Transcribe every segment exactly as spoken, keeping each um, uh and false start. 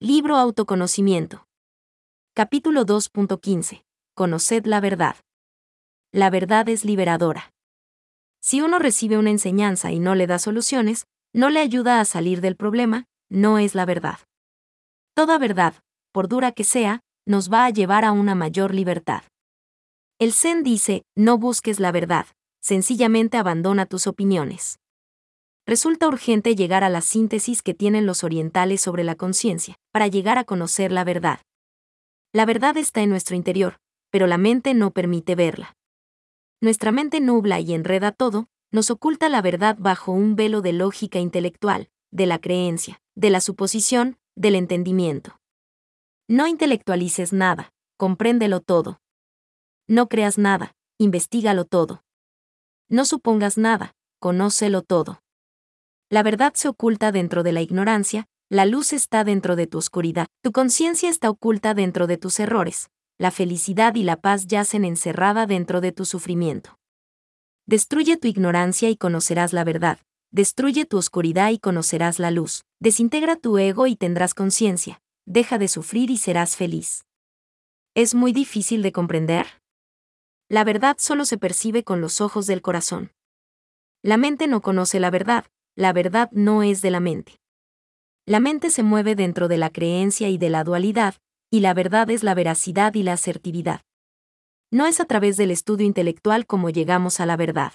Libro Autoconocimiento. Capítulo dos punto quince. Conoced la verdad. La verdad es liberadora. Si uno recibe una enseñanza y no le da soluciones, no le ayuda a salir del problema, no es la verdad. Toda verdad, por dura que sea, nos va a llevar a una mayor libertad. El Zen dice, no busques la verdad, sencillamente abandona tus opiniones. Resulta urgente llegar a la síntesis que tienen los orientales sobre la conciencia, para llegar a conocer la verdad. La verdad está en nuestro interior, pero la mente no permite verla. Nuestra mente nubla y enreda todo, nos oculta la verdad bajo un velo de lógica intelectual, de la creencia, de la suposición, del entendimiento. No intelectualices nada, compréndelo todo. No creas nada, investígalo todo. No supongas nada, conócelo todo. La verdad se oculta dentro de la ignorancia, la luz está dentro de tu oscuridad, tu conciencia está oculta dentro de tus errores, la felicidad y la paz yacen encerrada dentro de tu sufrimiento. Destruye tu ignorancia y conocerás la verdad, destruye tu oscuridad y conocerás la luz, desintegra tu ego y tendrás conciencia, deja de sufrir y serás feliz. ¿Es muy difícil de comprender? La verdad solo se percibe con los ojos del corazón. La mente no conoce la verdad, la verdad no es de la mente. La mente se mueve dentro de la creencia y de la dualidad, y la verdad es la veracidad y la asertividad. No es a través del estudio intelectual como llegamos a la verdad.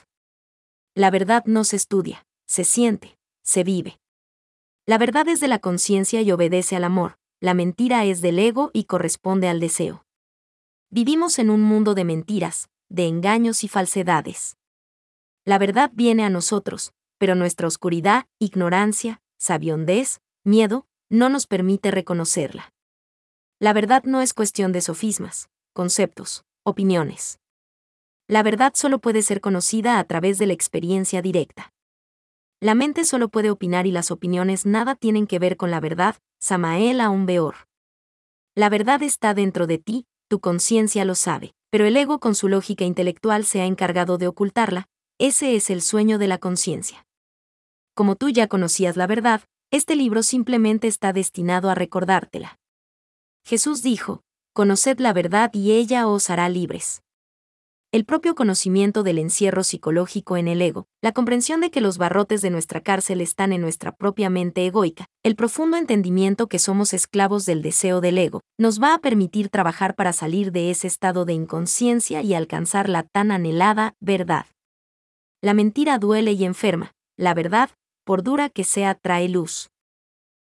La verdad no se estudia, se siente, se vive. La verdad es de la conciencia y obedece al amor, la mentira es del ego y corresponde al deseo. Vivimos en un mundo de mentiras, de engaños y falsedades. La verdad viene a nosotros, pero nuestra oscuridad, ignorancia, sabiondez, miedo, no nos permite reconocerla. La verdad no es cuestión de sofismas, conceptos, opiniones. La verdad solo puede ser conocida a través de la experiencia directa. La mente solo puede opinar y las opiniones nada tienen que ver con la verdad, Samael Aun Weor. La verdad está dentro de ti, tu conciencia lo sabe, pero el ego con su lógica intelectual se ha encargado de ocultarla, ese es el sueño de la conciencia. Como tú ya conocías la verdad, este libro simplemente está destinado a recordártela. Jesús dijo, conoced la verdad y ella os hará libres. El propio conocimiento del encierro psicológico en el ego, la comprensión de que los barrotes de nuestra cárcel están en nuestra propia mente egoica, el profundo entendimiento que somos esclavos del deseo del ego, nos va a permitir trabajar para salir de ese estado de inconsciencia y alcanzar la tan anhelada verdad. La mentira duele y enferma, la verdad, por dura que sea, trae luz.